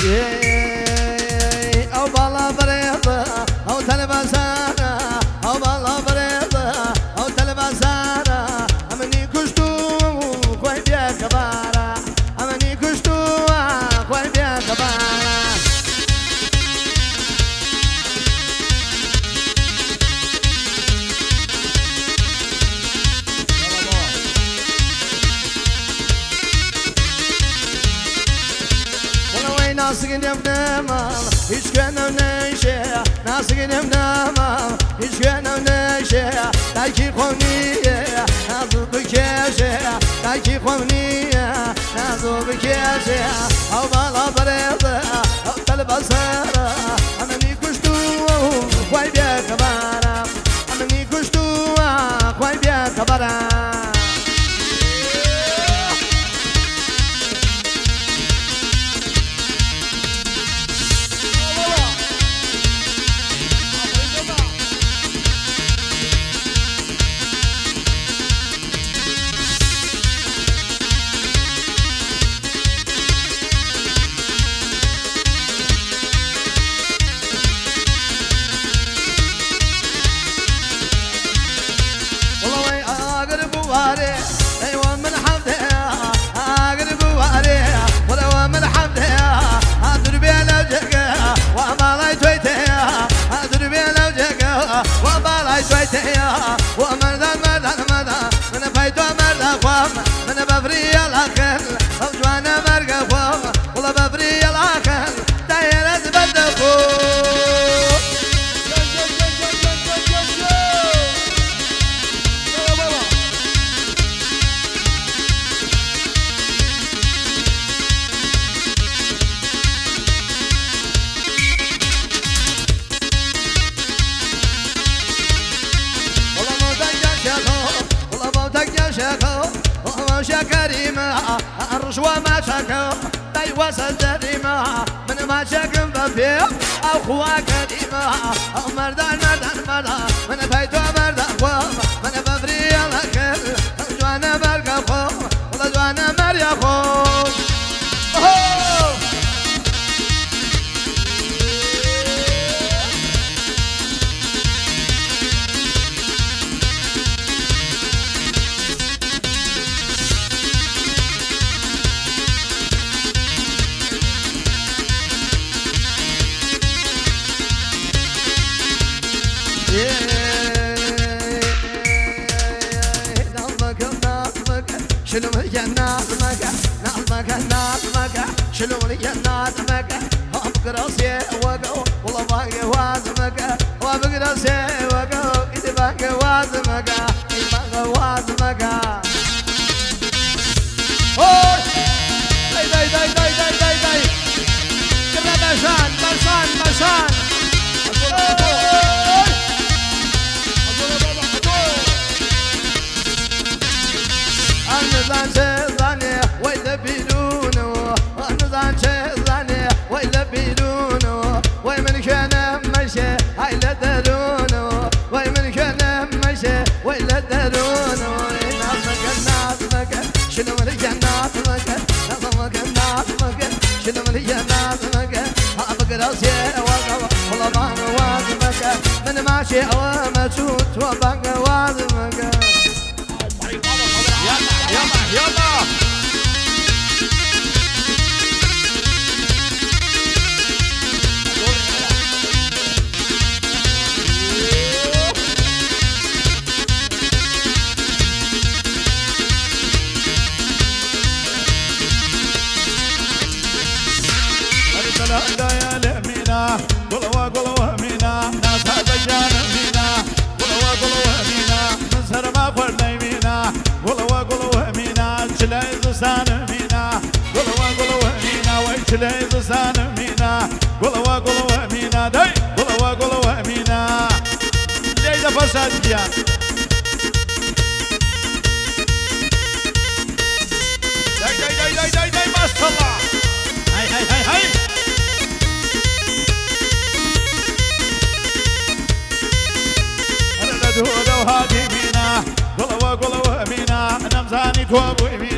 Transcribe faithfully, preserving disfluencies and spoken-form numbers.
او بالا بريضة او تلبسانة او بالا بريضة او تلبسانة امني كشتو خوي بيا كبارة امني كشتو خوي بيا كبارة Nasıl gidem demem, hiç gönlüm neşe. Nasıl gidem demem, hiç gönlüm neşe. Belki konuya, nasıl bir keşe. Belki konuya, nasıl bir keşe. Av bala barıdı, av talbasara. Ameni kuştu, koy bir kabara. Ameni kuştu, koy bir kabara. ايوه من حمدها اقرب واريها ولو من حمدها ادري بلا وجهها وما لا تويتها ادري بلا وجهها وما لا تويتها ومن ذا مدى مدى من فايتو مدى قوم من بفري الاخر وجوانا مرقى قوم والله بفري الاخر دايره بدفو كريمة الرشوة ما شكو بيوس الجريمة من ما شكم بفيه أو خوا كريمة أو مردان مردان مردان من فايتو مردان قوم من بفري الأكل جوانا برقى قوم والله جوانا مريا قوم شنو الجنات مكة نظمك نظمك شنو الجنات مكة بقراسي وقو والله باقي وازمك وبقراسي وقو إذا باقي وازمك باقي وازمك هوي داي داي داي داي داي داي داي كنا برشان برشان برشان نزان شزاني ويلبيلونه نزان شزاني ويلبيلونه ويمن كان مشي هايلا درونه ويمن كان مشي ويلا درونه نظمك نظمك شنو من الجنات مك نظمك نظمك شنو من الجنات مك ابق راسي والله بان وازمك من ماشي او مشوت وبان وازمك يلا يلا يا لمينا قلوة قلوة مينا ناس هذا جان مينا قلوة قلوة مينا من سر ما قلنا يمينا قلوة قلوة مينا شلاي زسان مينا قلوة قلوة مينا وشلاي زسان مينا قلوة قلوة مينا داي قلوة قلوة مينا ليدا فرشاد ديان داي داي داي داي داي داي ما شاء الله هاي هاي هاي هاي هذه مينا قلوة قلوة مينا نمزاني توابو مينا